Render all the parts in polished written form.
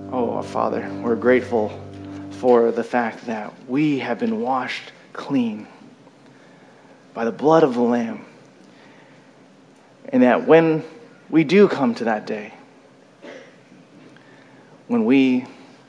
Oh, Father, we're grateful for the fact that we have been washed clean by the blood of the Lamb. And that when we do come to that day, when we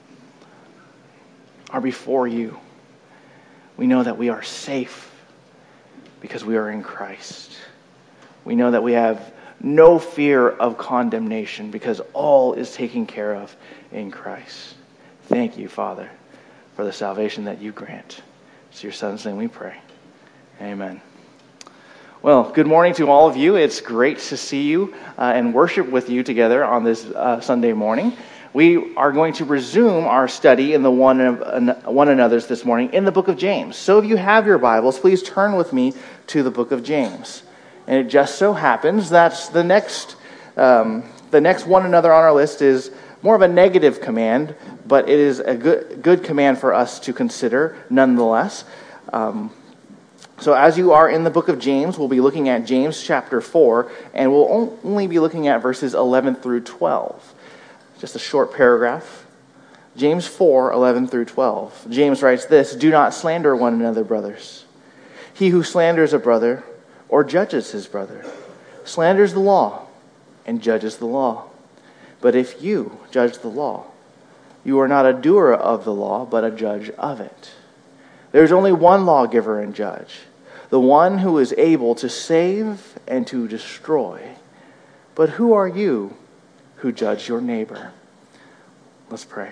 are before you, we know that we are safe because we are in Christ. We know that we have no fear of condemnation because all is taken care of in Christ. Thank you, Father, for the salvation that you grant. It's your Son's name we pray. Amen. Well, good morning to all of you. It's great to see you and worship with you together on this Sunday morning. We are going to resume our study in the one another's this morning in the book of James. So if you have your Bibles, please turn with me to the book of James. And it just so happens that the next one another on our list is more of a negative command, but it is a good command for us to consider nonetheless. So as you are in the book of James, we'll be looking at James chapter 4, and we'll only be looking at verses 11 through 12. Just a short paragraph. James 4, 11 through 12. James writes this, "Do not slander one another, brothers. He who slanders a brother or judges his brother slanders the law and judges the law. But if you judge the law, you are not a doer of the law, but a judge of it. There is only one lawgiver and judge, the one who is able to save and to destroy. But who are you who judge your neighbor?" Let's pray.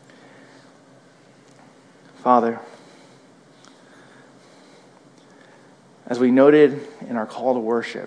Father, as we noted in our call to worship,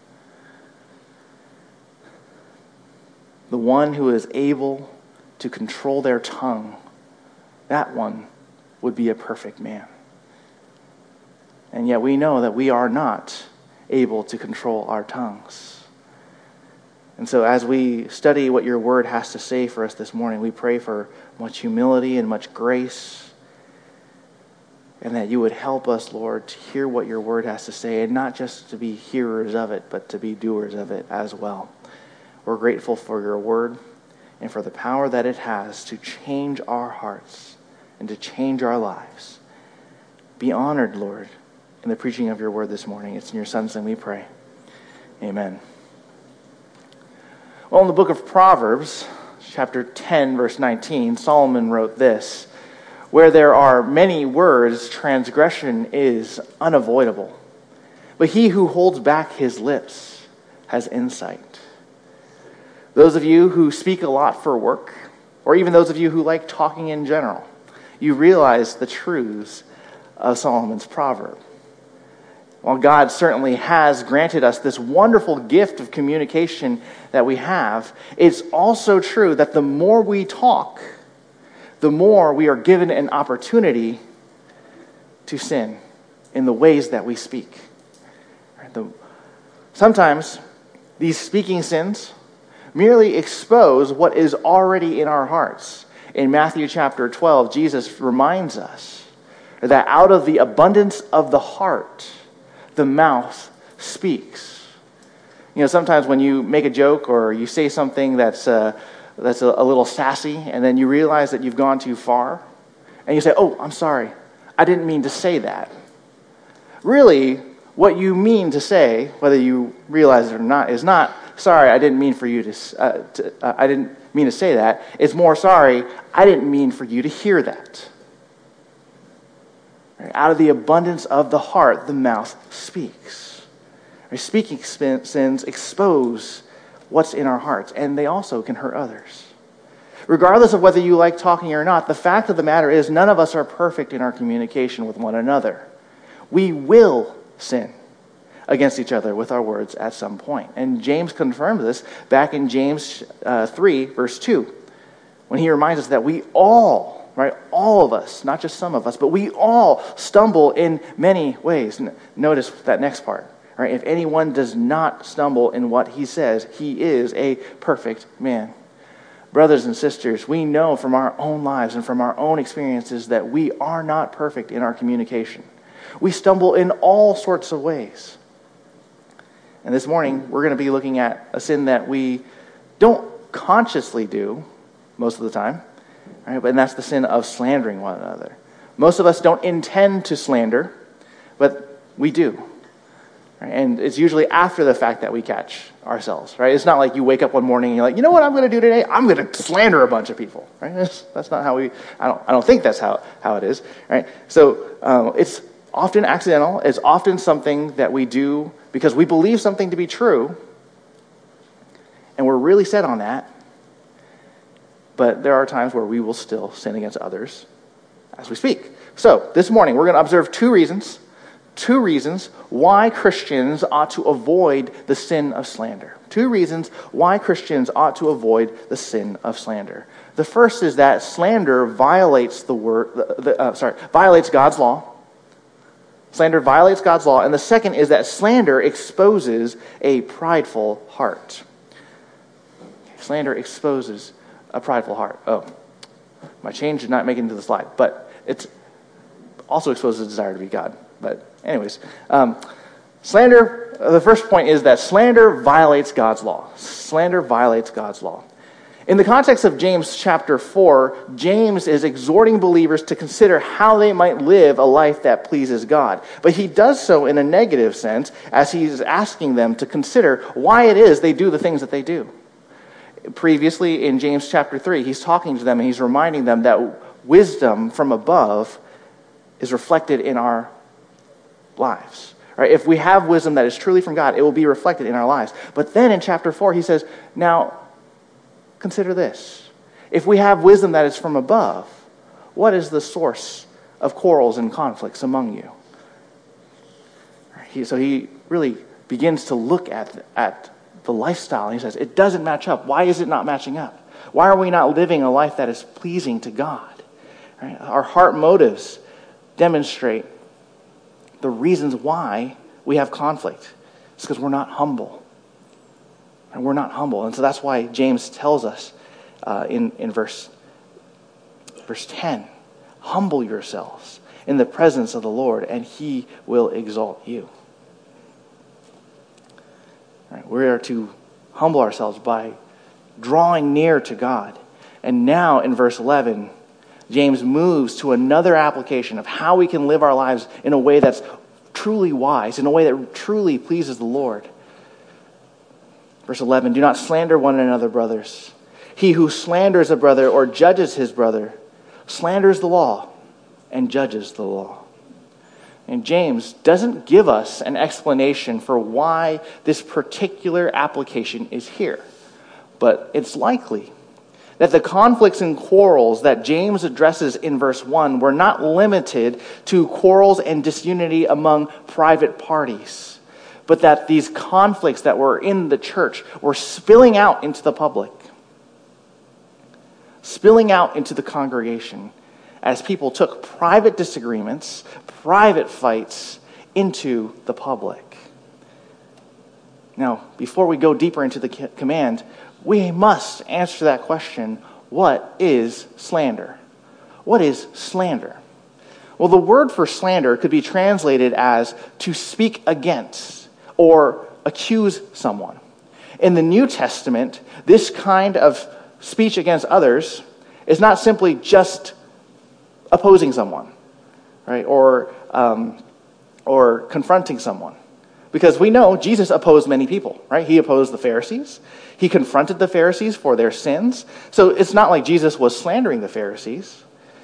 the one who is able to control their tongue, that one would be a perfect man. And yet we know that we are not able to control our tongues. And so as we study what your word has to say for us this morning, we pray for much humility and much grace, and that you would help us, Lord, to hear what your word has to say, and not just to be hearers of it, but to be doers of it as well. We're grateful for your word and for the power that it has to change our hearts and to change our lives. Be honored, Lord, in the preaching of your word this morning. It's in your Son's name we pray. Amen. Well, in the book of Proverbs, chapter 10, verse 19, Solomon wrote this, "Where there are many words, transgression is unavoidable. But he who holds back his lips has insight." Those of you who speak a lot for work, or even those of you who like talking in general, you realize the truths of Solomon's proverb. While God certainly has granted us this wonderful gift of communication that we have, it's also true that the more we talk, the more we are given an opportunity to sin in the ways that we speak. Sometimes these speaking sins merely expose what is already in our hearts. In Matthew chapter 12, Jesus reminds us that out of the abundance of the heart, the mouth speaks. You know, sometimes when you make a joke or you say something that's a little sassy, and then you realize that you've gone too far, and you say, "Oh, I'm sorry, I didn't mean to say that." Really, what you mean to say, whether you realize it or not, is not, "Sorry, I didn't mean for you I didn't mean to say that." It's more, "Sorry, I didn't mean for you to hear that." Out of the abundance of the heart, the mouth speaks. Speaking sins expose what's in our hearts, and they also can hurt others. Regardless of whether you like talking or not, the fact of the matter is none of us are perfect in our communication with one another. We will sin against each other with our words at some point. And James confirms this back in James 3, verse 2, when he reminds us that we all, all of us, not just some of us, but we all stumble in many ways. Notice that next part. If anyone does not stumble in what he says, he is a perfect man. Brothers and sisters, we know from our own lives and from our own experiences that we are not perfect in our communication. We stumble in all sorts of ways. And this morning, we're going to be looking at a sin that we don't consciously do, most of the time, right? And that's the sin of slandering one another. Most of us don't intend to slander, but we do. Right? And it's usually after the fact that we catch ourselves, right? It's not like you wake up one morning and you're like, you know what I'm going to do today? I'm going to slander a bunch of people, right? That's not how I don't think that's how it is, right? So it's often accidental. It's often something that we do because we believe something to be true, and we're really set on that. But there are times where we will still sin against others as we speak. So this morning, we're going to observe two reasons why Christians ought to avoid the sin of slander. Two reasons why Christians ought to avoid the sin of slander. The first is that slander violates violates God's law. Slander violates God's law. And the second is that slander exposes a prideful heart. Slander exposes a prideful heart. Oh, my change did not make it into the slide, but it also exposes a desire to be God. But anyways, slander, the first point is that slander violates God's law. Slander violates God's law. In the context of James chapter 4, James is exhorting believers to consider how they might live a life that pleases God. But he does so in a negative sense, as he's asking them to consider why it is they do the things that they do. Previously in James chapter 3, he's talking to them and he's reminding them that wisdom from above is reflected in our lives. Right? If we have wisdom that is truly from God, it will be reflected in our lives. But then in chapter 4, he says, now, consider this. If we have wisdom that is from above, what is the source of quarrels and conflicts among you? So he really begins to look at the lifestyle, and he says, it doesn't match up. Why is it not matching up? Why are we not living a life that is pleasing to God? Right? Our heart motives demonstrate the reasons why we have conflict. It's because we're not humble. And we're not humble. And so that's why James tells us in verse 10, humble yourselves in the presence of the Lord, and he will exalt you. Right, we are to humble ourselves by drawing near to God. And now in verse 11, James moves to another application of how we can live our lives in a way that's truly wise, in a way that truly pleases the Lord. Verse 11, do not slander one another, brothers. He who slanders a brother or judges his brother slanders the law and judges the law. And James doesn't give us an explanation for why this particular application is here. But it's likely that the conflicts and quarrels that James addresses in verse 1 were not limited to quarrels and disunity among private parties, but that these conflicts that were in the church were spilling out into the public, spilling out into the congregation, as people took private disagreements, private fights into the public. Now, before we go deeper into the command, we must answer that question, what is slander? What is slander? Well, the word for slander could be translated as to speak against or accuse someone. In the New Testament, this kind of speech against others is not simply just opposing someone, right? Or confronting someone. Because we know Jesus opposed many people, right? He opposed the Pharisees. He confronted the Pharisees for their sins. So it's not like Jesus was slandering the Pharisees.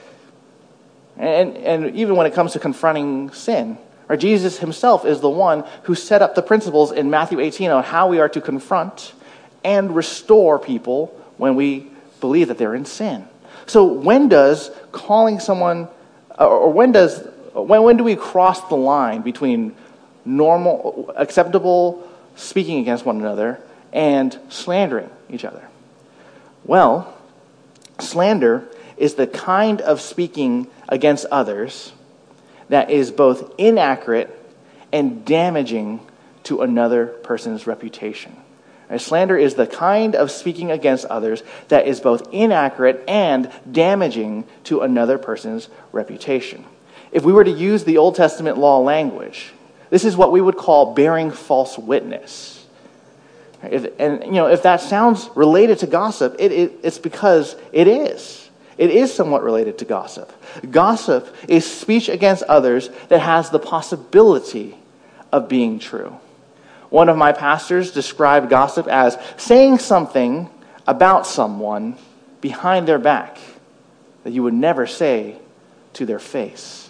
And even when it comes to confronting sin, right? Jesus himself is the one who set up the principles in Matthew 18 on how we are to confront and restore people when we believe that they're in sin. So when does calling someone, or when do we cross the line between normal, acceptable speaking against one another and slandering each other? Well, slander is the kind of speaking against others that is both inaccurate and damaging to another person's reputation. Slander is the kind of speaking against others that is both inaccurate and damaging to another person's reputation. If we were to use the Old Testament law language, this is what we would call bearing false witness. If that sounds related to gossip, it's because it is. It is somewhat related to gossip. Gossip is speech against others that has the possibility of being true. One of my pastors described gossip as saying something about someone behind their back that you would never say to their face.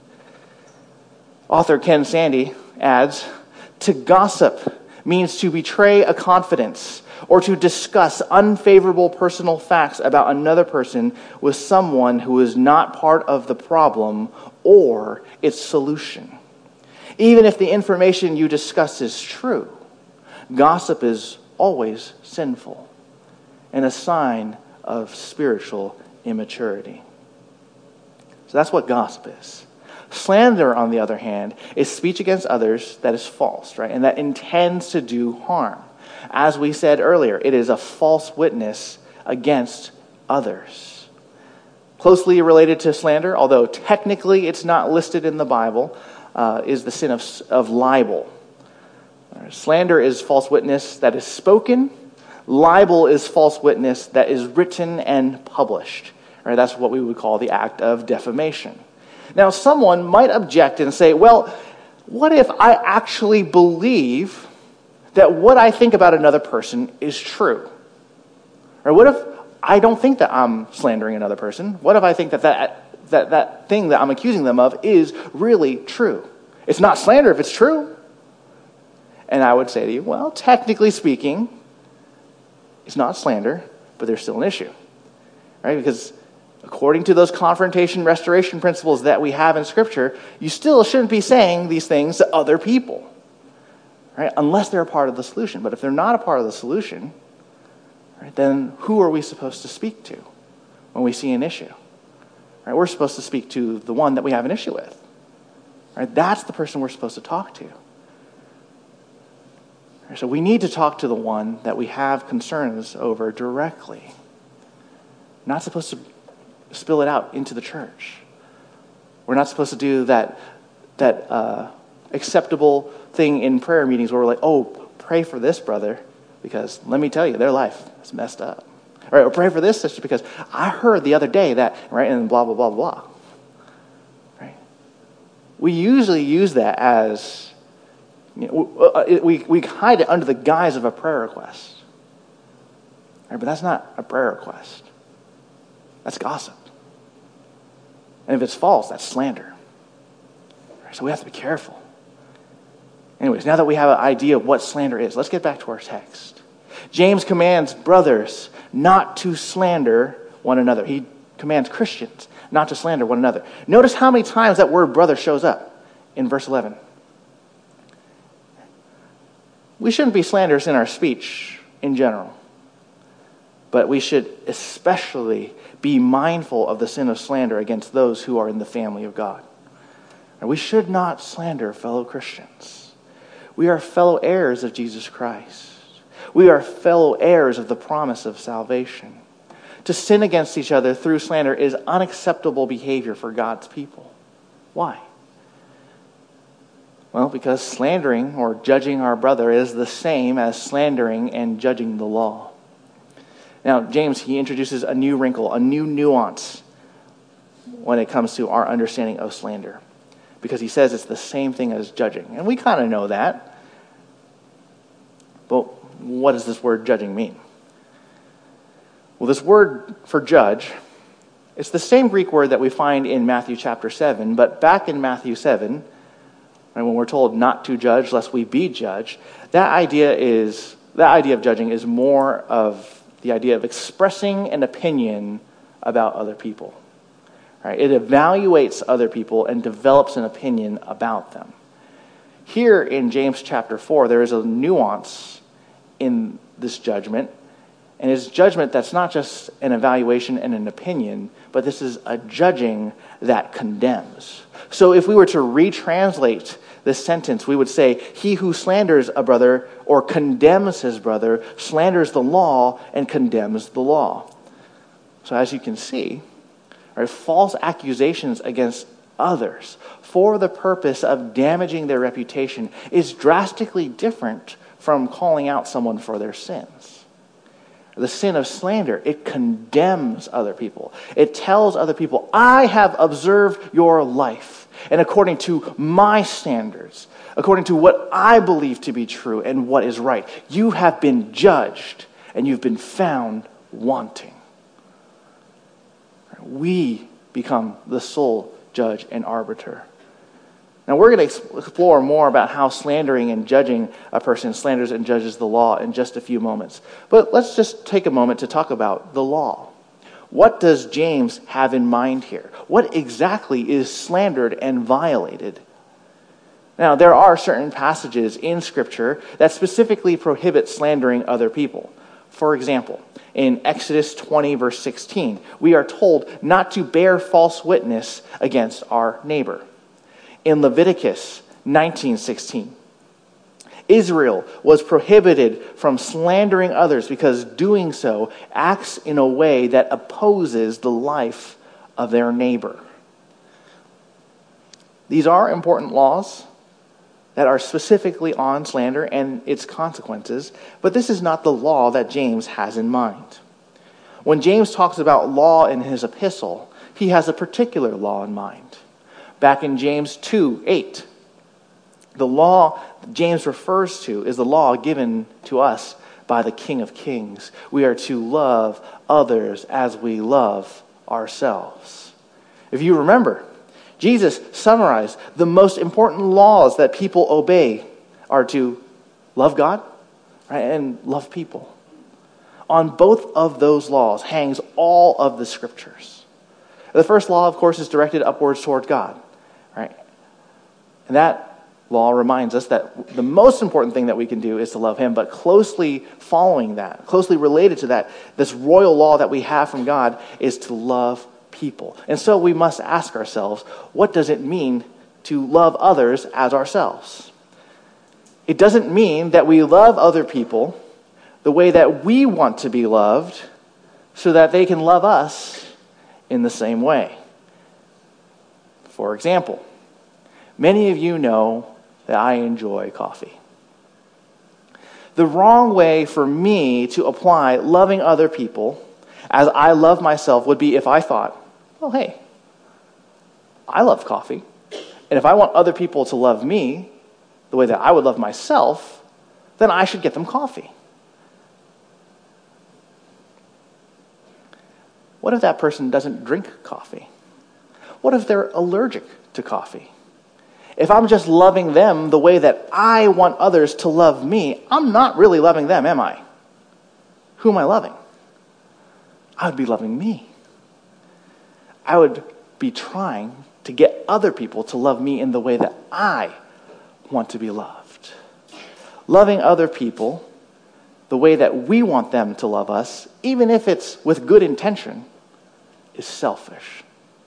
Author Ken Sande adds, to gossip means to betray a confidence or to discuss unfavorable personal facts about another person with someone who is not part of the problem or its solution. Even if the information you discuss is true, gossip is always sinful and a sign of spiritual immaturity. So that's what gossip is. Slander, on the other hand, is speech against others that is false, right? And that intends to do harm. As we said earlier, it is a false witness against others. Closely related to slander, although technically it's not listed in the Bible, is the sin of libel. Slander is false witness that is spoken. Libel is false witness that is written and published. Right? That's what we would call the act of defamation. Now, someone might object and say, well, what if I actually believe that what I think about another person is true? Or what if I don't think that I'm slandering another person? What if I think that thing that I'm accusing them of is really true? It's not slander if it's true. And I would say to you, well, technically speaking, it's not slander, but there's still an issue. Right? Because according to those confrontation restoration principles that we have in Scripture, you still shouldn't be saying these things to other people, right? Unless they're a part of the solution. But if they're not a part of the solution, right, then who are we supposed to speak to when we see an issue? Right? We're supposed to speak to the one that we have an issue with. Right? That's the person we're supposed to talk to. Right? So we need to talk to the one that we have concerns over directly. Not supposed to spill it out into the church. We're not supposed to do that acceptable thing in prayer meetings where we're like, oh, pray for this brother because let me tell you, their life is messed up. All right, or pray for this sister because I heard the other day that, right, and blah, blah, blah, blah. Right? We usually use that as, we hide it under the guise of a prayer request. Right, but that's not a prayer request. That's gossip. And if it's false, that's slander. So we have to be careful. Anyways, now that we have an idea of what slander is, let's get back to our text. James commands brothers not to slander one another. He commands Christians not to slander one another. Notice how many times that word brother shows up in verse 11. We shouldn't be slanderous in our speech in general. But we should especially be mindful of the sin of slander against those who are in the family of God. And we should not slander fellow Christians. We are fellow heirs of Jesus Christ. We are fellow heirs of the promise of salvation. To sin against each other through slander is unacceptable behavior for God's people. Why? Well, because slandering or judging our brother is the same as slandering and judging the law. Now, James, he introduces a new wrinkle, a new nuance when it comes to our understanding of slander. Because he says it's the same thing as judging. And we kind of know that. But what does this word judging mean? Well, this word for judge, it's the same Greek word that we find in Matthew chapter 7. But back in Matthew 7, and when we're told not to judge lest we be judged, that idea of judging is more of the idea of expressing an opinion about other people. Right? It evaluates other people and develops an opinion about them. Here in James chapter 4, there is a nuance in this judgment. And it's judgment that's not just an evaluation and an opinion, but this is a judging that condemns. So if we were to retranslate this sentence, we would say, he who slanders a brother or condemns his brother slanders the law and condemns the law. So as you can see, right, false accusations against others for the purpose of damaging their reputation is drastically different from calling out someone for their sins. The sin of slander, it condemns other people. It tells other people, I have observed your life, and according to my standards, according to what I believe to be true and what is right, you have been judged and you've been found wanting. We become the sole judge and arbiter. Now we're going to explore more about how slandering and judging a person slanders and judges the law in just a few moments. But let's just take a moment to talk about the law. What does James have in mind here? What exactly is slandered and violated? Now, there are certain passages in Scripture that specifically prohibit slandering other people. For example, in Exodus 20, verse 16, we are told not to bear false witness against our neighbor. In Leviticus 19:16, Israel was prohibited from slandering others because doing so acts in a way that opposes the life of their neighbor. These are important laws that are specifically on slander and its consequences, but this is not the law that James has in mind. When James talks about law in his epistle, he has a particular law in mind. Back in James 2:8, the law James refers to is the law given to us by the King of Kings. We are to love others as we love ourselves. If you remember, Jesus summarized the most important laws that people obey are to love God, right, and love people. On both of those laws hangs all of the Scriptures. The first law, of course, is directed upwards toward God, right? And that law reminds us that the most important thing that we can do is to love Him, but closely following that, closely related to that, this royal law that we have from God is to love people. And so we must ask ourselves, what does it mean to love others as ourselves? It doesn't mean that we love other people the way that we want to be loved so that they can love us in the same way. For example, many of you know that I enjoy coffee. The wrong way for me to apply loving other people as I love myself would be if I thought, well, hey, I love coffee. And if I want other people to love me the way that I would love myself, then I should get them coffee. What if that person doesn't drink coffee? What if they're allergic to coffee? If I'm just loving them the way that I want others to love me, I'm not really loving them, am I? Who am I loving? I would be loving me. I would be trying to get other people to love me in the way that I want to be loved. Loving other people the way that we want them to love us, even if it's with good intention, is selfish.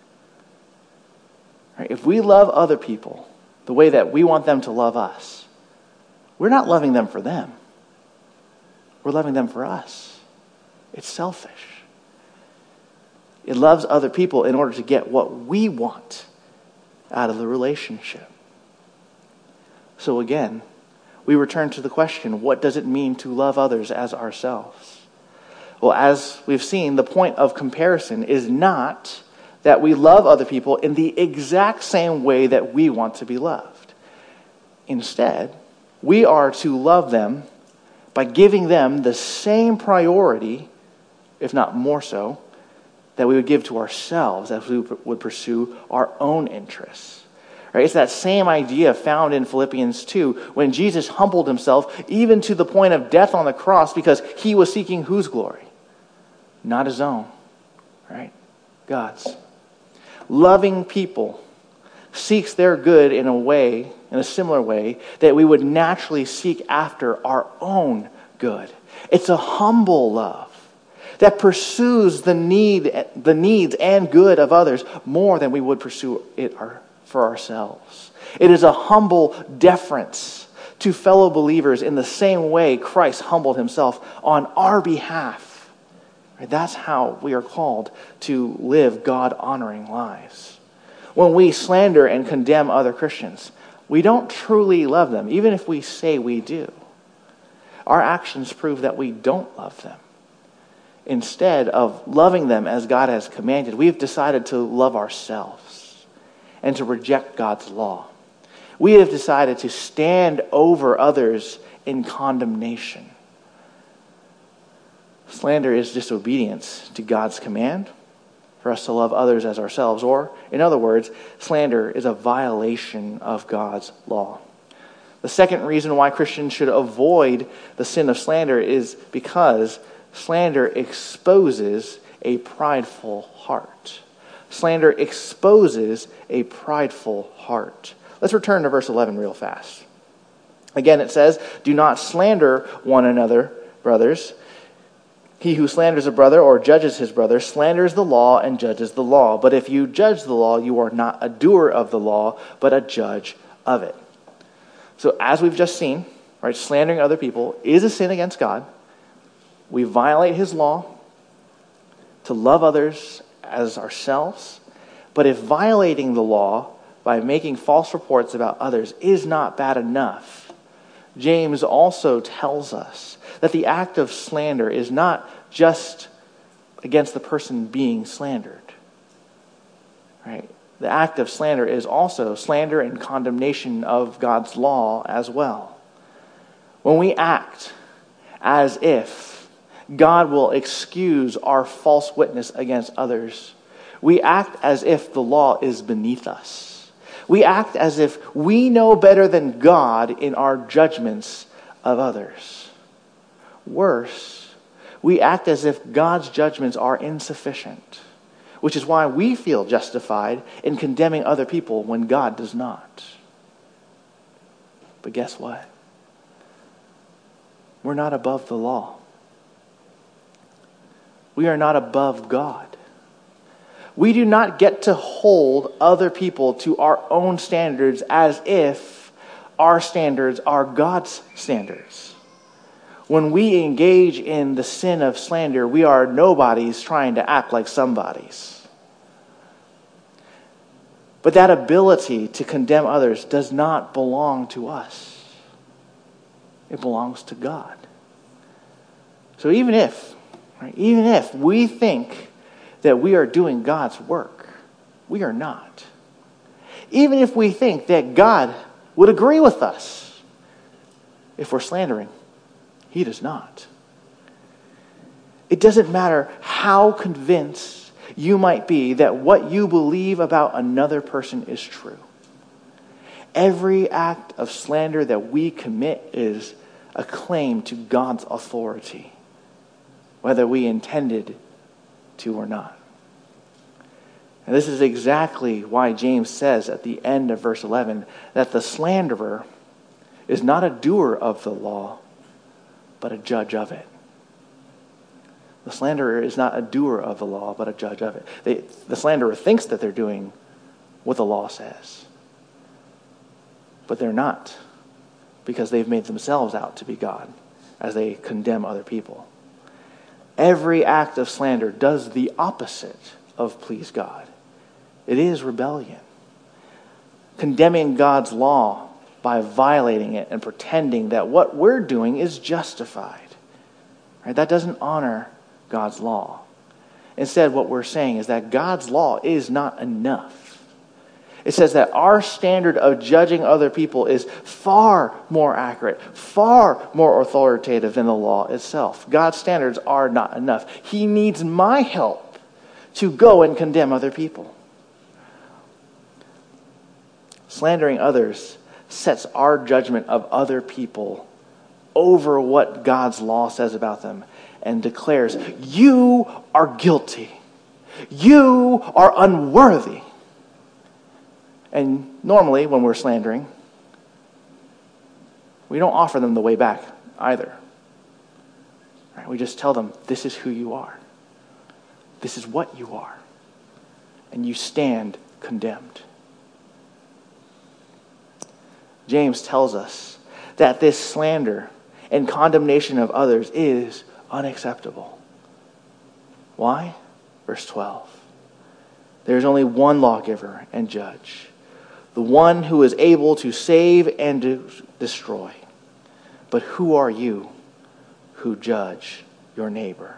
Right? If we love other people the way that we want them to love us, we're not loving them for them. We're loving them for us. It's selfish. It loves other people in order to get what we want out of the relationship. So again, we return to the question, what does it mean to love others as ourselves? Well, as we've seen, the point of comparison is not that we love other people in the exact same way that we want to be loved. Instead, we are to love them by giving them the same priority, if not more so, that we would give to ourselves as we would pursue our own interests. Right? It's that same idea found in Philippians 2 when Jesus humbled himself even to the point of death on the cross because he was seeking whose glory? Not his own, right? God's. Loving people seeks their good in a similar way that we would naturally seek after our own good. It's a humble love that pursues the needs and good of others more than we would pursue it for ourselves. It is a humble deference to fellow believers in the same way Christ humbled himself on our behalf. That's how we are called to live God-honoring lives. When we slander and condemn other Christians, we don't truly love them, even if we say we do. Our actions prove that we don't love them. Instead of loving them as God has commanded, we've decided to love ourselves and to reject God's law. We have decided to stand over others in condemnation. Slander is disobedience to God's command for us to love others as ourselves, or, in other words, slander is a violation of God's law. The second reason why Christians should avoid the sin of slander is because slander exposes a prideful heart. Slander exposes a prideful heart. Let's return to verse 11 real fast. Again, it says, "Do not slander one another, brothers. He who slanders a brother or judges his brother slanders the law and judges the law. But if you judge the law, you are not a doer of the law, but a judge of it." So as we've just seen, right, slandering other people is a sin against God. We violate his law to love others as ourselves. But if violating the law by making false reports about others is not bad enough, James also tells us that the act of slander is not just against the person being slandered. Right? The act of slander is also slander and condemnation of God's law as well. When we act as if God will excuse our false witness against others, we act as if the law is beneath us. We act as if we know better than God in our judgments of others. Worse, we act as if God's judgments are insufficient, which is why we feel justified in condemning other people when God does not. But guess what? We're not above the law. We are not above God. We do not get to hold other people to our own standards as if our standards are God's standards. When we engage in the sin of slander, we are nobodies trying to act like somebodies. But that ability to condemn others does not belong to us. It belongs to God. So even if we think that we are doing God's work, we are not. Even if we think that God would agree with us if we're slandering, he does not. It doesn't matter how convinced you might be that what you believe about another person is true. Every act of slander that we commit is a claim to God's authority, whether we intended to or not. And this is exactly why James says at the end of verse 11 that the slanderer is not a doer of the law, but a judge of it. The slanderer is not a doer of the law, but a judge of it. The slanderer thinks that they're doing what the law says, but they're not, because they've made themselves out to be God as they condemn other people. Every act of slander does the opposite of please God. It is rebellion. Condemning God's law by violating it and pretending that what we're doing is justified. Right? That doesn't honor God's law. Instead, what we're saying is that God's law is not enough. It says that our standard of judging other people is far more accurate, far more authoritative than the law itself. God's standards are not enough. He needs my help to go and condemn other people. Slandering others sets our judgment of other people over what God's law says about them and declares, you are guilty. You are unworthy. And normally, when we're slandering, we don't offer them the way back either. Right? We just tell them, this is who you are. This is what you are. And you stand condemned. James tells us that this slander and condemnation of others is unacceptable. Why? Verse 12. There is only one lawgiver and judge, the one who is able to save and to destroy. But who are you who judge your neighbor?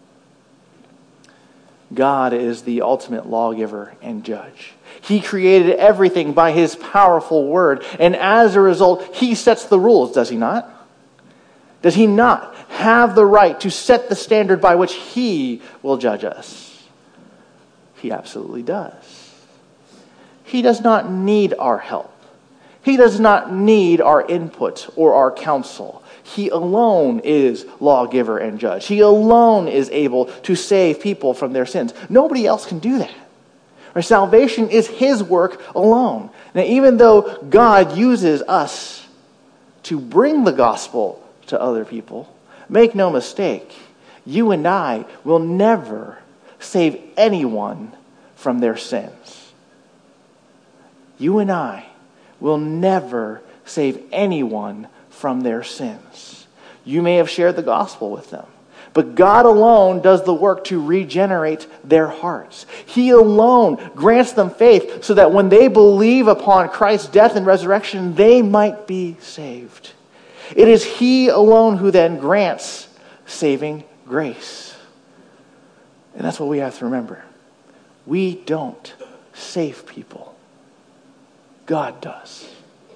God is the ultimate lawgiver and judge. He created everything by his powerful word, and as a result, he sets the rules, does he not? Does he not have the right to set the standard by which he will judge us? He absolutely does. He does not need our help. He does not need our input or our counsel. He alone is lawgiver and judge. He alone is able to save people from their sins. Nobody else can do that. Our salvation is his work alone. Now, even though God uses us to bring the gospel to other people, make no mistake, you and I will never save anyone from their sins. You and I will never save anyone from their sins. You may have shared the gospel with them, but God alone does the work to regenerate their hearts. He alone grants them faith so that when they believe upon Christ's death and resurrection, they might be saved. It is he alone who then grants saving grace. And that's what we have to remember. We don't save people. God does.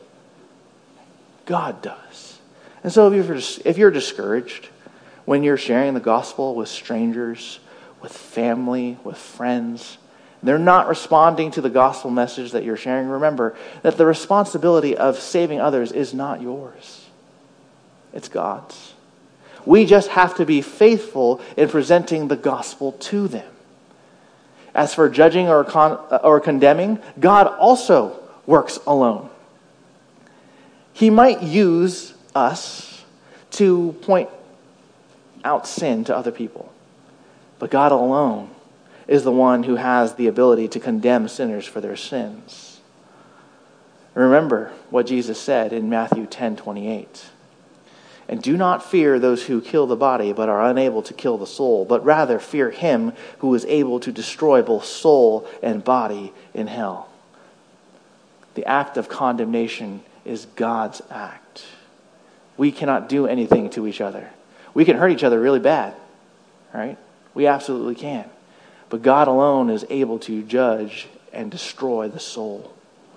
God does. And so if you're discouraged when you're sharing the gospel with strangers, with family, with friends, they're not responding to the gospel message that you're sharing, remember that the responsibility of saving others is not yours. It's God's. We just have to be faithful in presenting the gospel to them. As for judging or condemning, God also works alone. He might use us to point out sin to other people, but God alone is the one who has the ability to condemn sinners for their sins. Remember what Jesus said in Matthew 10:28. And do not fear those who kill the body, but are unable to kill the soul, but rather fear him who is able to destroy both soul and body in hell. The act of condemnation is God's act. We cannot do anything to each other. We can hurt each other really bad, right? We absolutely can. But God alone is able to judge and destroy the soul.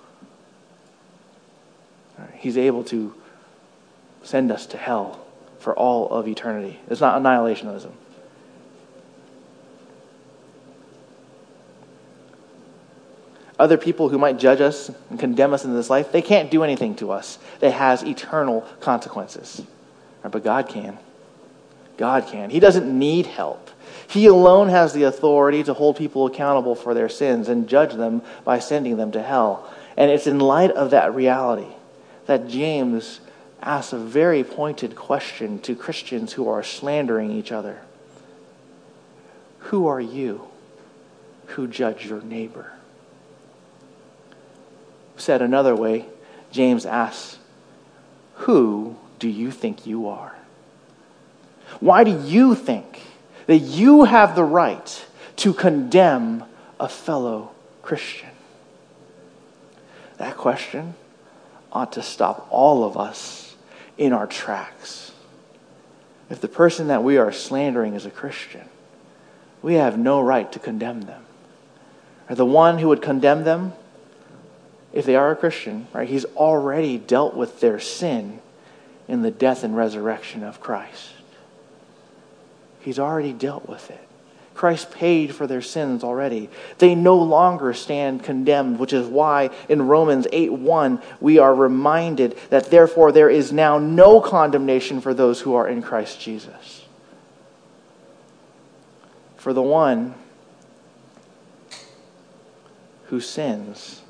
He's able to send us to hell for all of eternity. It's not annihilationism. Other people who might judge us and condemn us in this life, they can't do anything to us that has eternal consequences. But God can. God can. He doesn't need help. He alone has the authority to hold people accountable for their sins and judge them by sending them to hell. And it's in light of that reality that James asks a very pointed question to Christians who are slandering each other. Who are you who judge your neighbor? Said another way, James asks, who do you think you are? Why do you think that you have the right to condemn a fellow Christian? That question ought to stop all of us in our tracks. If the person that we are slandering is a Christian, we have no right to condemn them. Or the one who would condemn them, if they are a Christian, right, he's already dealt with their sin in the death and resurrection of Christ. He's already dealt with it. Christ paid for their sins already. They no longer stand condemned, which is why in Romans 8:1 we are reminded that therefore there is now no condemnation for those who are in Christ Jesus. For the one who sins,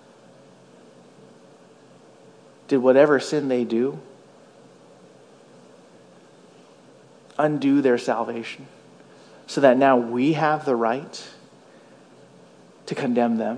did whatever sin they do undo their salvation so that now we have the right to condemn them?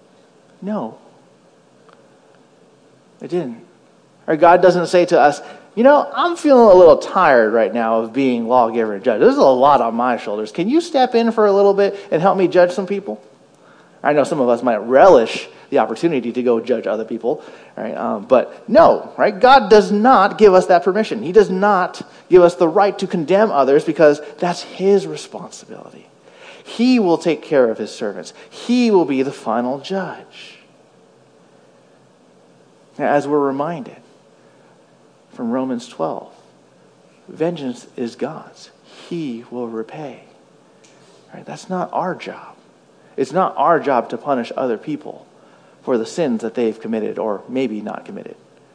No. It didn't. Or God doesn't say to us, I'm feeling a little tired right now of being lawgiver and judge. There's a lot on my shoulders. Can you step in for a little bit and help me judge some people? I know some of us might relish the opportunity to go judge other people, right? But no, right? God does not give us that permission. He does not give us the right to condemn others because that's his responsibility. He will take care of his servants. He will be the final judge. As we're reminded from Romans 12, vengeance is God's. He will repay. Right? That's not our job. It's not our job to punish other people for the sins that they've committed or maybe not committed.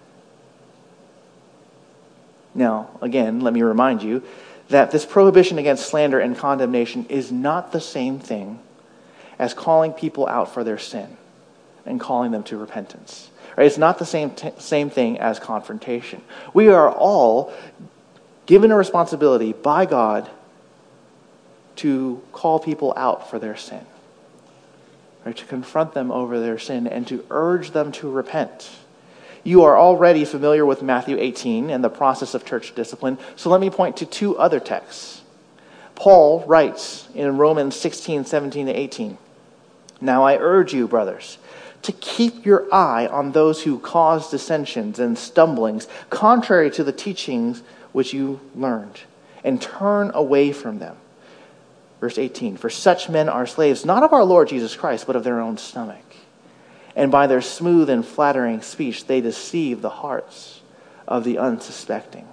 Now, again, let me remind you that this prohibition against slander and condemnation is not the same thing as calling people out for their sin and calling them to repentance. Right? It's not the same thing as confrontation. We are all given a responsibility by God to call people out for their sin, right? To confront them over their sin and to urge them to repent. You are already familiar with Matthew 18 and the process of church discipline, so let me point to two other texts. Paul writes in Romans 16, 17 to 18, "Now I urge you, brothers, to keep your eye on those who cause dissensions and stumblings contrary to the teachings which you learned, and turn away from them." Verse 18, "For such men are slaves, not of our Lord Jesus Christ, but of their own stomach. And by their smooth and flattering speech, they deceive the hearts of the unsuspecting."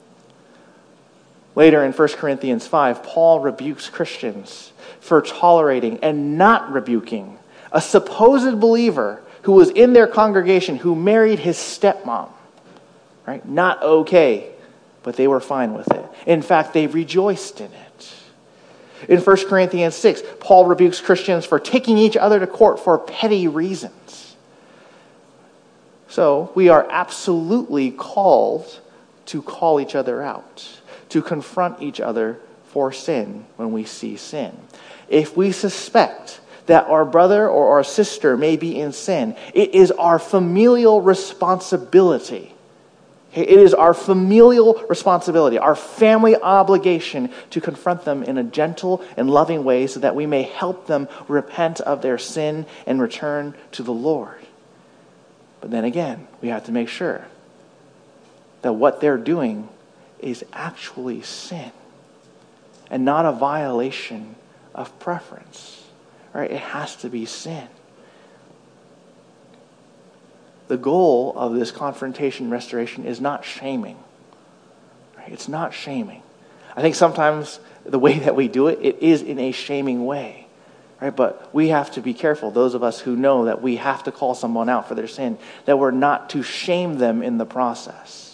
Later in 1 Corinthians 5, Paul rebukes Christians for tolerating and not rebuking a supposed believer who was in their congregation who married his stepmom. Right? Not okay, but they were fine with it. In fact, they rejoiced in it. In 1 Corinthians 6, Paul rebukes Christians for taking each other to court for petty reasons. So we are absolutely called to call each other out, to confront each other for sin when we see sin. If we suspect that our brother or our sister may be in sin, it is our familial responsibility. It is our familial responsibility, our family obligation to confront them in a gentle and loving way so that we may help them repent of their sin and return to the Lord. But then again, we have to make sure that what they're doing is actually sin and not a violation of preference. Right? It has to be sin. The goal of this confrontation restoration is not shaming. Right? It's not shaming. I think sometimes the way that we do it, it is in a shaming way. Right? But we have to be careful, those of us who know that we have to call someone out for their sin, that we're not to shame them in the process.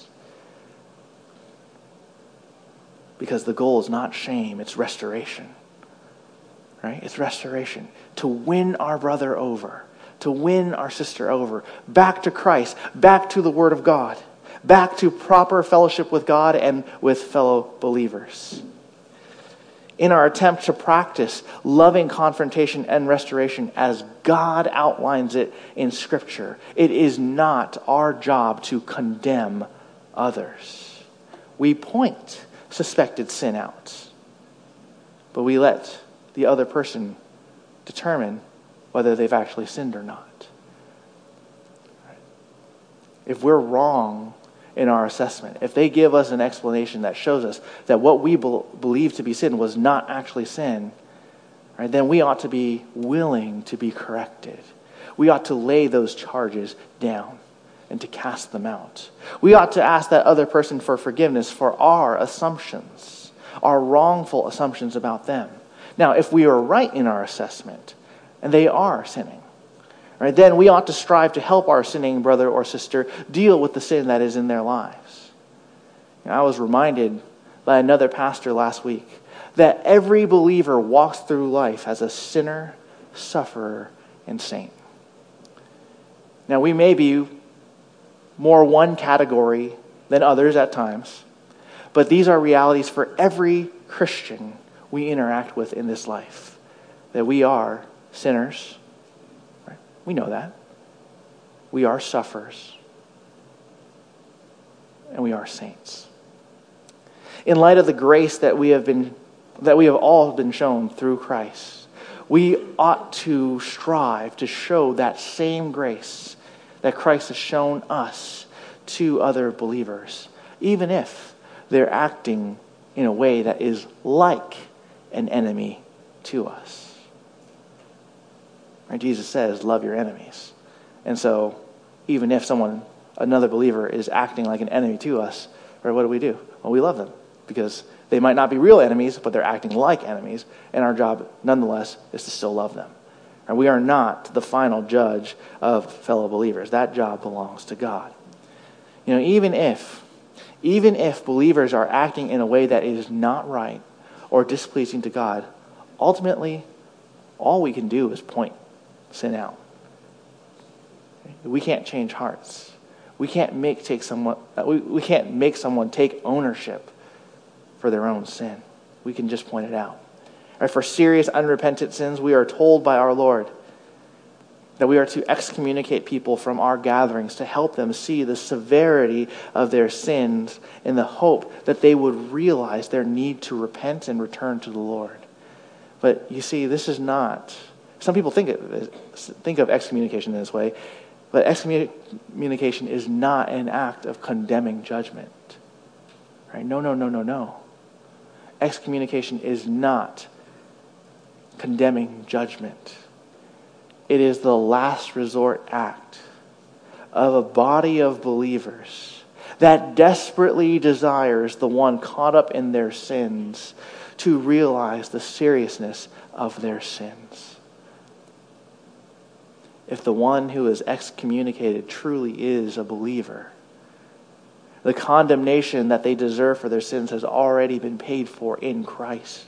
Because the goal is not shame, it's restoration. Right? It's restoration. To win our brother over, to win our sister over, back to Christ, back to the Word of God, back to proper fellowship with God and with fellow believers. In our attempt to practice loving confrontation and restoration as God outlines it in Scripture, it is not our job to condemn others. We point suspected sin out, but we let the other person determine whether they've actually sinned or not. If we're wrong in our assessment, if they give us an explanation that shows us that what we believe to be sin was not actually sin, right, then we ought to be willing to be corrected. We ought to lay those charges down and to cast them out. We ought to ask that other person for forgiveness for our assumptions, our wrongful assumptions about them. Now, if we are right in our assessment, and they are sinning, right, then we ought to strive to help our sinning brother or sister deal with the sin that is in their lives. I was reminded by another pastor last week that every believer walks through life as a sinner, sufferer, and saint. Now, we may be more one category than others at times, but these are realities for every Christian we interact with in this life, that we are sinners. Right? We know that. We are sufferers. and we are saints. In light of the grace that we have all been shown through Christ, we ought to strive to show that same grace that Christ has shown us to other believers, even if they're acting in a way that is like an enemy to us. Right? Jesus says, love your enemies. And so, even if another believer is acting like an enemy to us, right, what do? Well, we love them because they might not be real enemies, but they're acting like enemies, and our job, nonetheless, is to still love them. And we are not the final judge of fellow believers. That job belongs to God. Even if believers are acting in a way that is not right or displeasing to God, ultimately, all we can do is point sin out. We can't change hearts. We can't make someone take ownership for their own sin. We can just point it out. Right, for serious unrepentant sins, we are told by our Lord that we are to excommunicate people from our gatherings to help them see the severity of their sins in the hope that they would realize their need to repent and return to the Lord. But you see, this is not... Some people think of excommunication in this way, but excommunication is not an act of condemning judgment. Right? No. Excommunication is not condemning judgment. It is the last resort act of a body of believers that desperately desires the one caught up in their sins to realize the seriousness of their sins. If the one who is excommunicated truly is a believer, the condemnation that they deserve for their sins has already been paid for in Christ.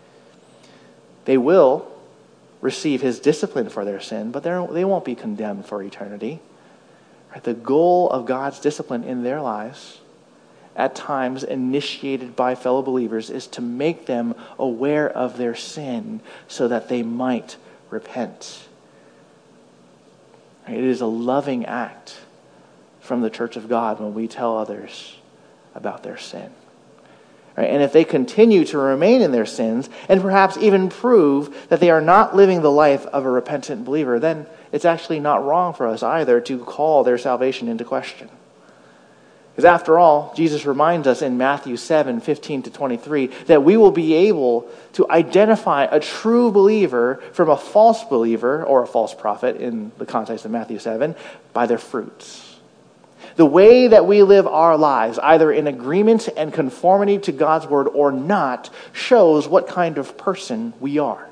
They will receive his discipline for their sin, but they won't be condemned for eternity. Right? The goal of God's discipline in their lives, at times initiated by fellow believers, is to make them aware of their sin so that they might repent. Right? It is a loving act from the church of God when we tell others about their sin. Right? And if they continue to remain in their sins and perhaps even prove that they are not living the life of a repentant believer, then it's actually not wrong for us either to call their salvation into question. Because after all, Jesus reminds us in Matthew 7:15-23 that we will be able to identify a true believer from a false believer or a false prophet in the context of Matthew 7 by their fruits. The way that we live our lives, either in agreement and conformity to God's word or not, shows what kind of person we are.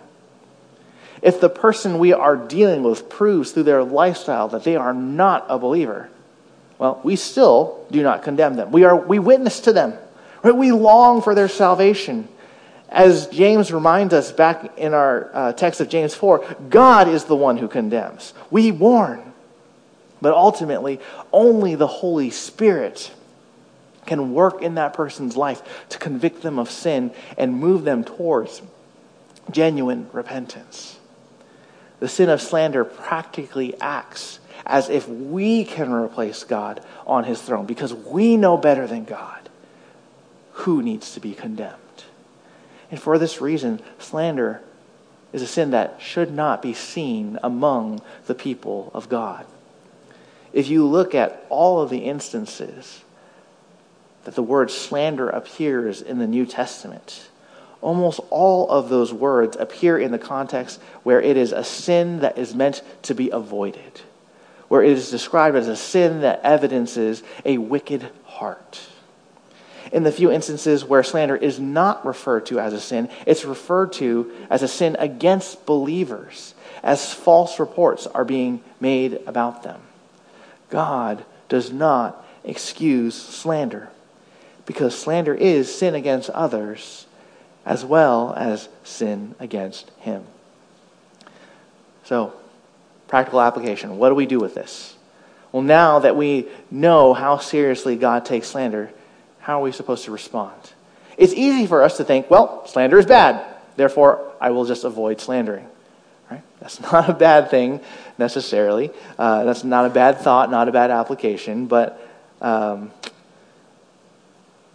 If the person we are dealing with proves through their lifestyle that they are not a believer, well, we still do not condemn them. We witness to them. Right? We long for their salvation. As James reminds us back in our text of James 4, God is the one who condemns. We warn. But ultimately, only the Holy Spirit can work in that person's life to convict them of sin and move them towards genuine repentance. The sin of slander practically acts as if we can replace God on his throne because we know better than God who needs to be condemned. And for this reason, slander is a sin that should not be seen among the people of God. If you look at all of the instances that the word slander appears in the New Testament, almost all of those words appear in the context where it is a sin that is meant to be avoided, where it is described as a sin that evidences a wicked heart. In the few instances where slander is not referred to as a sin, it's referred to as a sin against believers, as false reports are being made about them. God does not excuse slander, because slander is sin against others as well as sin against him. So, practical application. What do we do with this? Well, now that we know how seriously God takes slander, how are we supposed to respond? It's easy for us to think, well, slander is bad, therefore I will just avoid slandering. Right? That's not a bad thing necessarily. That's not a bad thought, not a bad application. But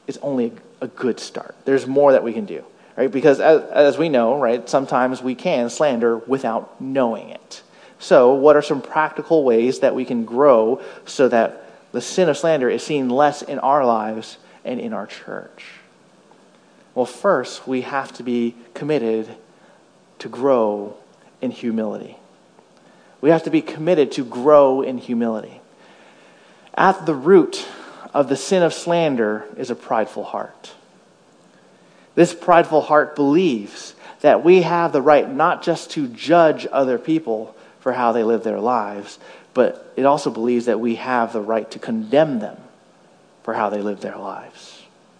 is only a good start. There's more that we can do, right? Because as we know, right, sometimes we can slander without knowing it. So what are some practical ways that we can grow so that the sin of slander is seen less in our lives and in our church? Well, first, we have to be committed to grow in humility. We have to be committed to grow in humility. At the root of the sin of slander is a prideful heart. This prideful heart believes that we have the right not just to judge other people for how they live their lives, but it also believes that we have the right to condemn them for how they live their lives.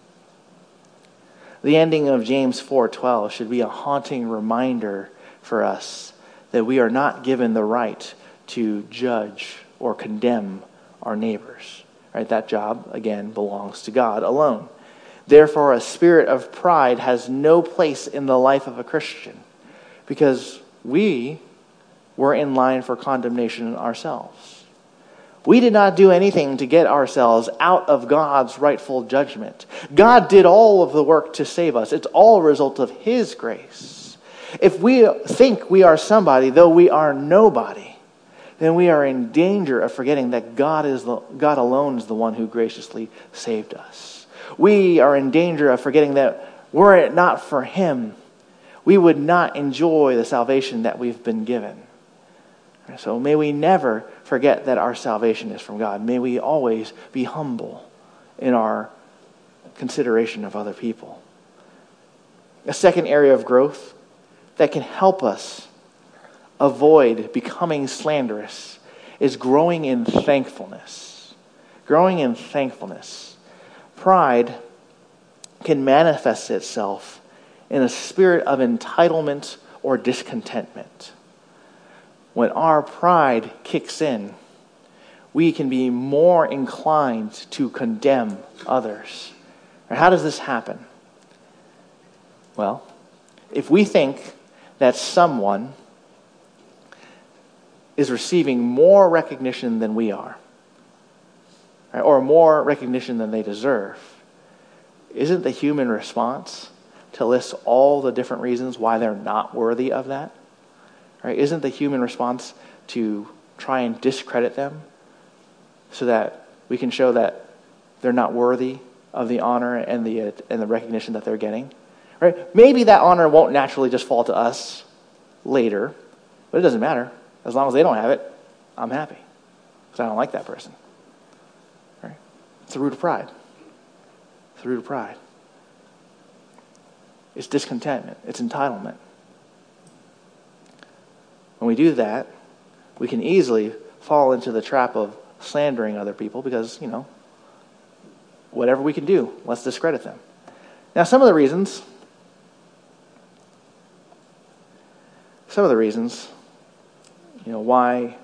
The ending of James 4:12 should be a haunting reminder for us that we are not given the right to judge or condemn our neighbors. Right? That job, again, belongs to God alone. Therefore, a spirit of pride has no place in the life of a Christian because we were in line for condemnation ourselves. We did not do anything to get ourselves out of God's rightful judgment. God did all of the work to save us. It's all a result of His grace. If we think we are somebody, though we are nobody, then we are in danger of forgetting that God alone is the one who graciously saved us. We are in danger of forgetting that were it not for Him, we would not enjoy the salvation that we've been given. So may we never forget that our salvation is from God. May we always be humble in our consideration of other people. A second area of growth that can help us avoid becoming slanderous is growing in thankfulness. Growing in thankfulness. Pride can manifest itself in a spirit of entitlement or discontentment. When our pride kicks in, we can be more inclined to condemn others. How does this happen? Well, if we think that someone is receiving more recognition than we are, right, or more recognition than they deserve, isn't the human response to list all the different reasons why they're not worthy of that? Right? Isn't the human response to try and discredit them so that we can show that they're not worthy of the honor and the recognition that they're getting? Right? Maybe that honor won't naturally just fall to us later, but it doesn't matter. As long as they don't have it, I'm happy because I don't like that person. Right? It's the root of pride. It's the root of pride. It's discontentment. It's entitlement. When we do that, we can easily fall into the trap of slandering other people because, whatever we can do, let's discredit them. Now, some of the reasons why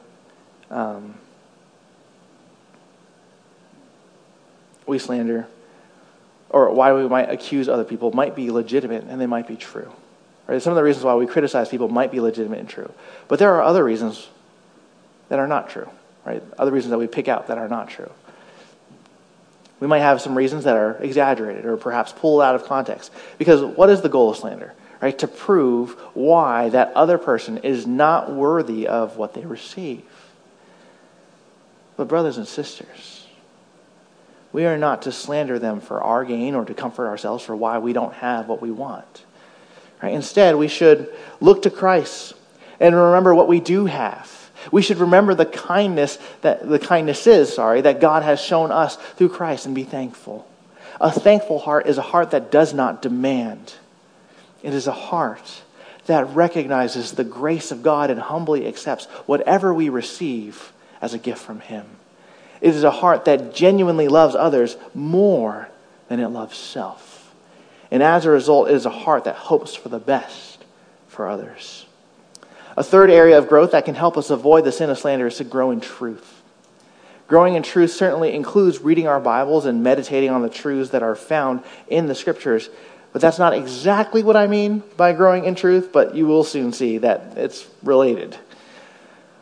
we slander or why we might accuse other people might be legitimate and they might be true. Right? Some of the reasons why we criticize people might be legitimate and true. But there are other reasons that are not true. Right? Other reasons that we pick out that are not true. We might have some reasons that are exaggerated or perhaps pulled out of context. Because what is the goal of slander? Right? To prove why that other person is not worthy of what they receive. But brothers and sisters, we are not to slander them for our gain or to comfort ourselves for why we don't have what we want. Right? Instead, we should look to Christ and remember what we do have. We should remember the kindnesses that God has shown us through Christ and be thankful. A thankful heart is a heart that does not demand. It is a heart that recognizes the grace of God and humbly accepts whatever we receive as a gift from Him. It is a heart that genuinely loves others more than it loves self. And as a result, it is a heart that hopes for the best for others. A third area of growth that can help us avoid the sin of slander is to grow in truth. Growing in truth certainly includes reading our Bibles and meditating on the truths that are found in the Scriptures. But that's not exactly what I mean by growing in truth, but you will soon see that it's related.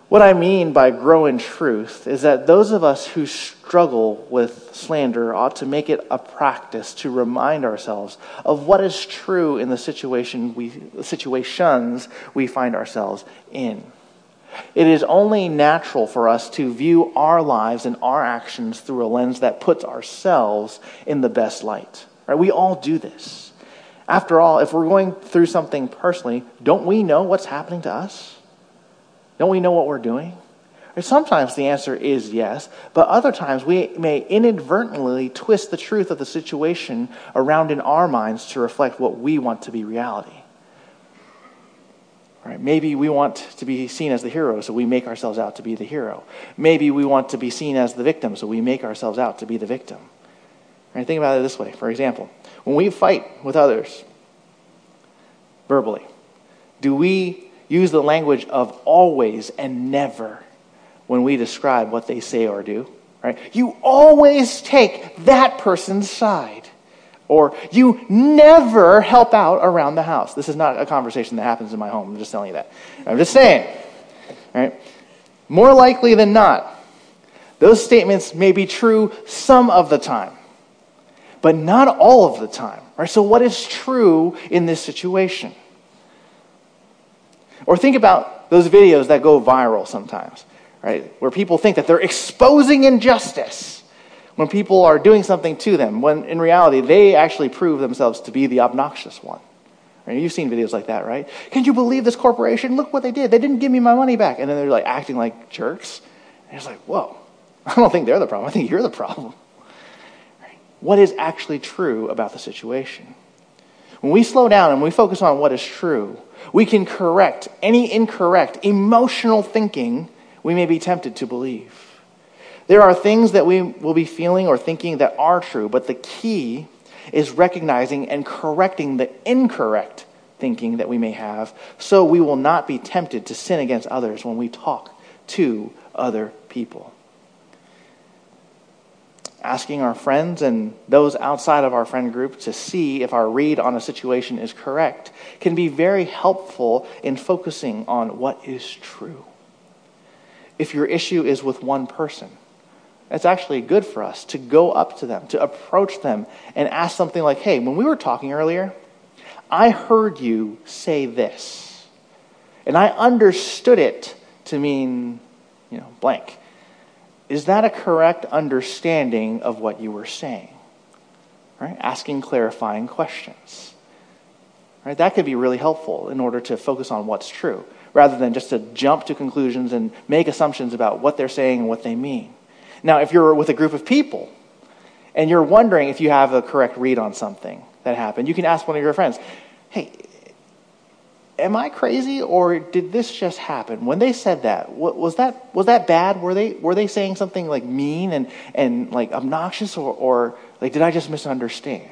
What I mean by grow in truth is that those of us who struggle with slander ought to make it a practice to remind ourselves of what is true in the situations we find ourselves in. It is only natural for us to view our lives and our actions through a lens that puts ourselves in the best light. Right? We all do this. After all, if we're going through something personally, don't we know what's happening to us? Don't we know what we're doing? Or sometimes the answer is yes, but other times we may inadvertently twist the truth of the situation around in our minds to reflect what we want to be reality. Right? Maybe we want to be seen as the hero, so we make ourselves out to be the hero. Maybe we want to be seen as the victim, so we make ourselves out to be the victim. Right? Think about it this way. For example, when we fight with others verbally, do we use the language of always and never when we describe what they say or do? Right? You always take that person's side. Or you never help out around the house. This is not a conversation that happens in my home. I'm just telling you that. I'm just saying. Right? More likely than not, those statements may be true some of the time, but not all of the time. Right? So what is true in this situation? Or think about those videos that go viral sometimes, right? Where people think that they're exposing injustice when people are doing something to them, when in reality, they actually prove themselves to be the obnoxious one. Right? You've seen videos like that, right? Can you believe this corporation? Look what they did. They didn't give me my money back. And then they're like acting like jerks. And it's like, whoa, I don't think they're the problem. I think you're the problem. Right? What is actually true about the situation? When we slow down and we focus on what is true, we can correct any incorrect emotional thinking we may be tempted to believe. There are things that we will be feeling or thinking that are true, but the key is recognizing and correcting the incorrect thinking that we may have, so we will not be tempted to sin against others when we talk to other people. Asking our friends and those outside of our friend group to see if our read on a situation is correct can be very helpful in focusing on what is true. If your issue is with one person, it's actually good for us to go up to them, to approach them and ask something like, hey, when we were talking earlier, I heard you say this, and I understood it to mean, blank. Is that a correct understanding of what you were saying? Right? Asking clarifying questions. Right? That could be really helpful in order to focus on what's true, rather than just to jump to conclusions and make assumptions about what they're saying and what they mean. Now, if you're with a group of people and you're wondering if you have a correct read on something that happened, you can ask one of your friends, hey, am I crazy or did this just happen? When they said that, was that bad? Were they saying something like mean and like obnoxious or like did I just misunderstand?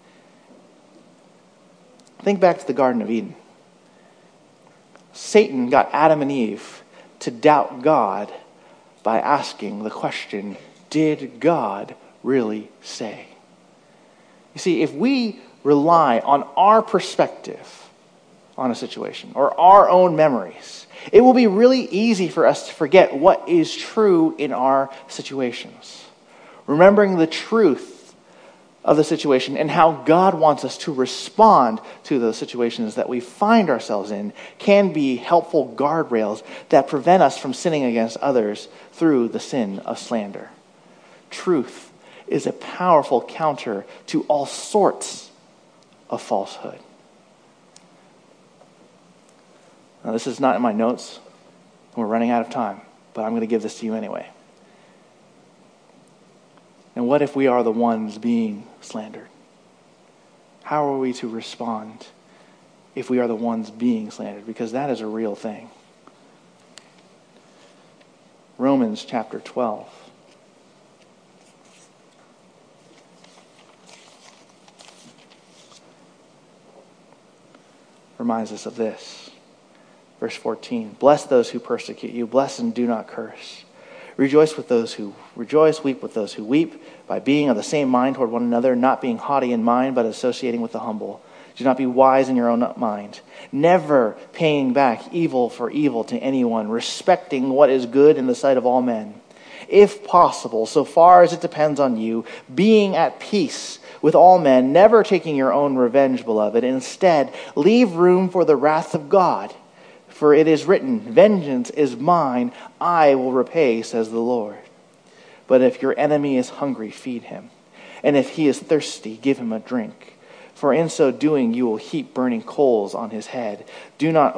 Think back to the Garden of Eden. Satan got Adam and Eve to doubt God by asking the question, did God really say? You see, if we rely on our perspective on a situation or our own memories, it will be really easy for us to forget what is true in our situations. Remembering the truth of the situation and how God wants us to respond to those situations that we find ourselves in can be helpful guardrails that prevent us from sinning against others through the sin of slander. Truth is a powerful counter to all sorts of falsehood. Now, this is not in my notes. We're running out of time, but I'm going to give this to you anyway. And what if we are the ones being slandered? How are we to respond if we are the ones being slandered? Because that is a real thing. Romans chapter 12. Reminds us of this. Verse 14. Bless those who persecute you. Bless and do not curse. Rejoice with those who rejoice, weep with those who weep, by being of the same mind toward one another, not being haughty in mind, but associating with the humble. Do not be wise in your own mind, never paying back evil for evil to anyone, respecting what is good in the sight of all men. If possible, so far as it depends on you, being at peace with all men, never taking your own revenge, beloved. Instead, leave room for the wrath of God. For it is written, vengeance is mine, I will repay, says the Lord. But if your enemy is hungry, feed him. And if he is thirsty, give him a drink. For in so doing, you will heap burning coals on his head. Do not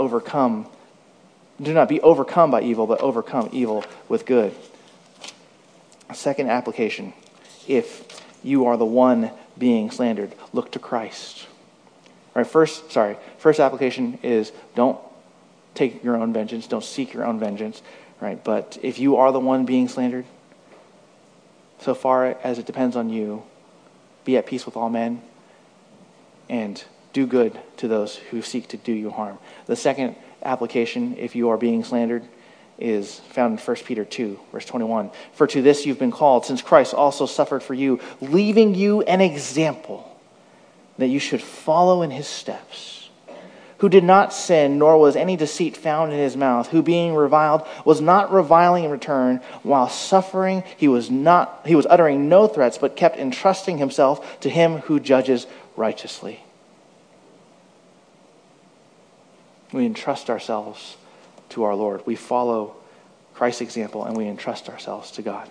be overcome by evil, but overcome evil with good. Second application, if you are the one being slandered, look to Christ. All right, first application is don't take your own vengeance, don't seek your own vengeance, right? But if you are the one being slandered, so far as it depends on you, be at peace with all men and do good to those who seek to do you harm. The second application, if you are being slandered, is found in 1 Peter 2, verse 21. For to this you've been called, since Christ also suffered for you, leaving you an example that you should follow in his steps, who did not sin, nor was any deceit found in his mouth, who being reviled was not reviling in return, while suffering he was uttering no threats, but kept entrusting himself to him who judges righteously. We entrust ourselves to our Lord. We follow Christ's example and we entrust ourselves to God.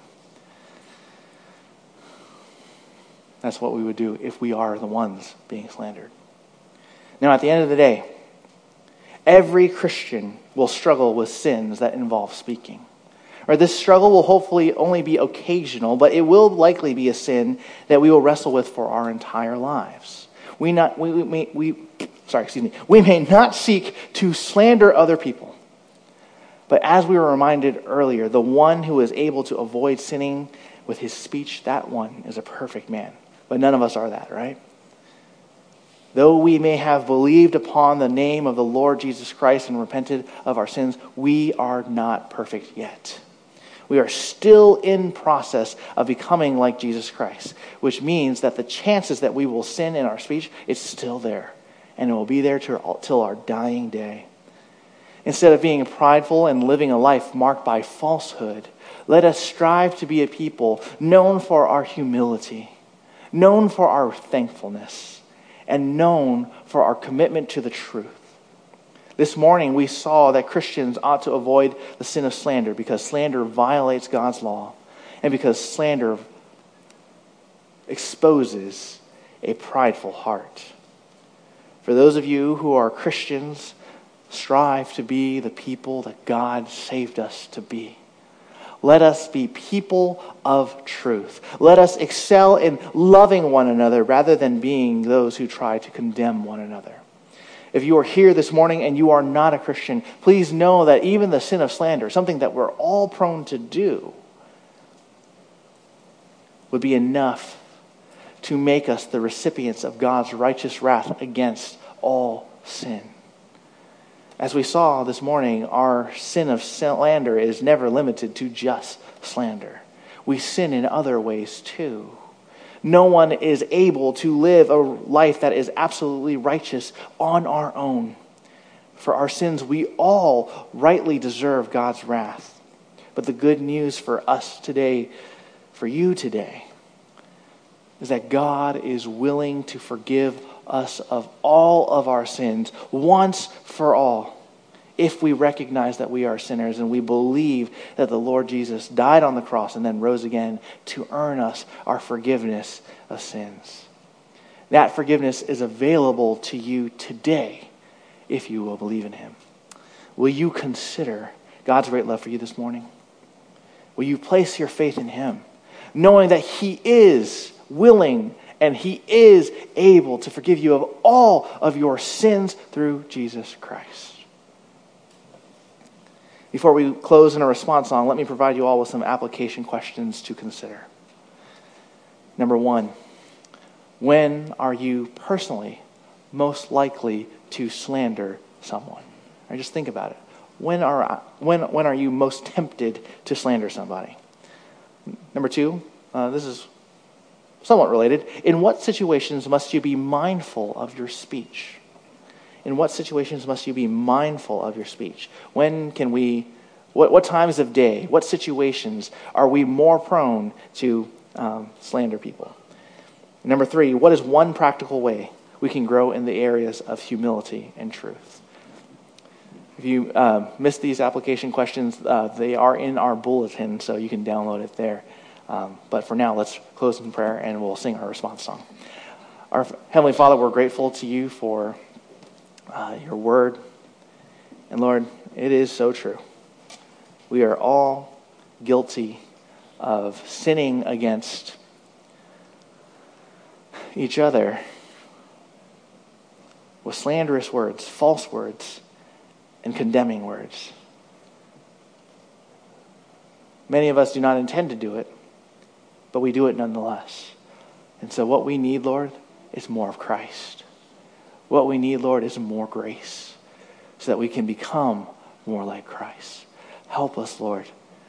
That's what we would do if we are the ones being slandered. Now, at the end of the day, every Christian will struggle with sins that involve speaking. Or this struggle will hopefully only be occasional, but it will likely be a sin that we will wrestle with for our entire lives. We may not seek to slander other people. But as we were reminded earlier, the one who is able to avoid sinning with his speech, that one is a perfect man. But none of us are that, right? Though we may have believed upon the name of the Lord Jesus Christ and repented of our sins, we are not perfect yet. We are still in process of becoming like Jesus Christ, which means that the chances that we will sin in our speech is still there. And it will be there till our dying day. Instead of being prideful and living a life marked by falsehood, let us strive to be a people known for our humility, known for our thankfulness, and known for our commitment to the truth. This morning we saw that Christians ought to avoid the sin of slander because slander violates God's law and because slander exposes a prideful heart. For those of you who are Christians, strive to be the people that God saved us to be. Let us be people of truth. Let us excel in loving one another rather than being those who try to condemn one another. If you are here this morning and you are not a Christian, please know that even the sin of slander, something that we're all prone to do, would be enough to make us the recipients of God's righteous wrath against all sin. As we saw this morning, our sin of slander is never limited to just slander. We sin in other ways too. No one is able to live a life that is absolutely righteous on our own. For our sins, we all rightly deserve God's wrath. But the good news for us today, for you today, is that God is willing to forgive us of all of our sins once for all, if we recognize that we are sinners and we believe that the Lord Jesus died on the cross and then rose again to earn us our forgiveness of sins. That forgiveness is available to you today if you will believe in him. Will you consider God's great love for you this morning? Will you place your faith in him, knowing that he is willing and he is able to forgive you of all of your sins through Jesus Christ? Before we close in a response song, let me provide you all with some application questions to consider. Number one, when are you personally most likely to slander someone? Or just think about it. When are you most tempted to slander somebody? Number two, this is somewhat related, in what situations must you be mindful of your speech? In what situations must you be mindful of your speech? When can we, what times of day, what situations are we more prone to slander people? Number 3, what is one practical way we can grow in the areas of humility and truth? If you missed these application questions, they are in our bulletin, so you can download it there. But for now, let's close in prayer and we'll sing our response song. Our Heavenly Father, we're grateful to you for your word. And Lord, it is so true. We are all guilty of sinning against each other with slanderous words, false words, and condemning words. Many of us do not intend to do it, but we do it nonetheless. And so what we need, Lord, is more of Christ. What we need, Lord, is more grace so that we can become more like Christ. Help us, Lord,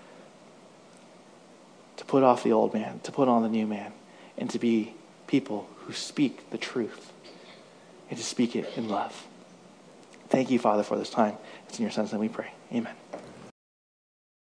to put off the old man, to put on the new man, and to be people who speak the truth and to speak it in love. Thank you, Father, for this time. It's in your Son's name we pray. Amen.